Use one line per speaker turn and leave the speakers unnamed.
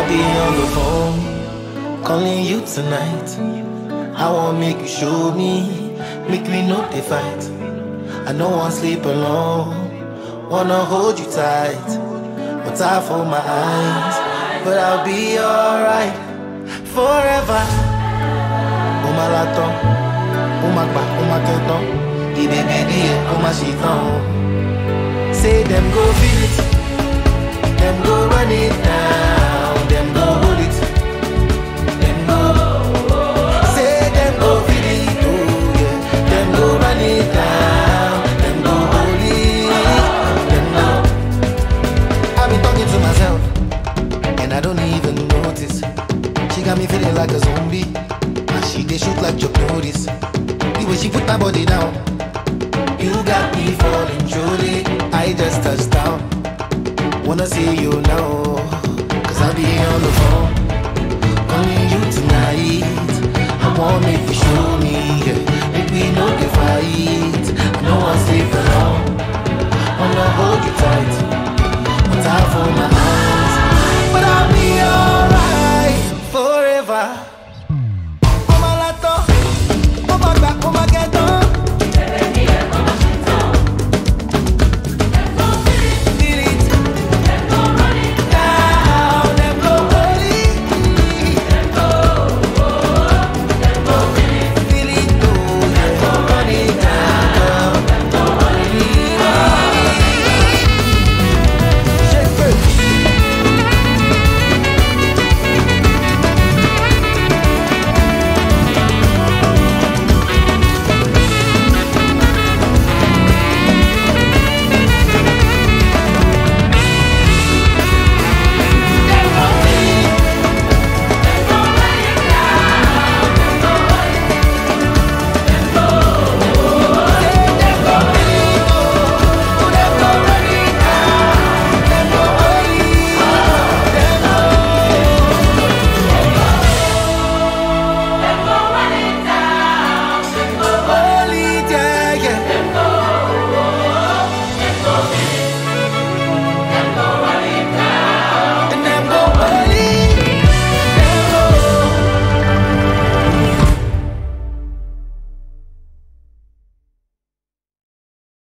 be on the phone, calling you tonight. I won't make you show me, make me know they fight. I don't want sleep alone, wanna hold you tight, but I for my eyes. But I'll be alright forever. Uma laton, uma ba, uma keton, the baby, uma shiton. Say them go feel it, them go run it down, them go hold it, them go. Say them go feel it, oh yeah, them go run it down, them go hold it, them go. I've been talking to myself, and I don't even notice. She got me feeling like a zombie, and she they shoot like Chuck Norris. The way she put my body down, you got me falling truly. I just touched down, wanna see you now, cause I'll be on the phone, calling you tonight. I want make you show me, yeah. Make we no get fight. I know I sleep alone, wanna hold you tight, but I for my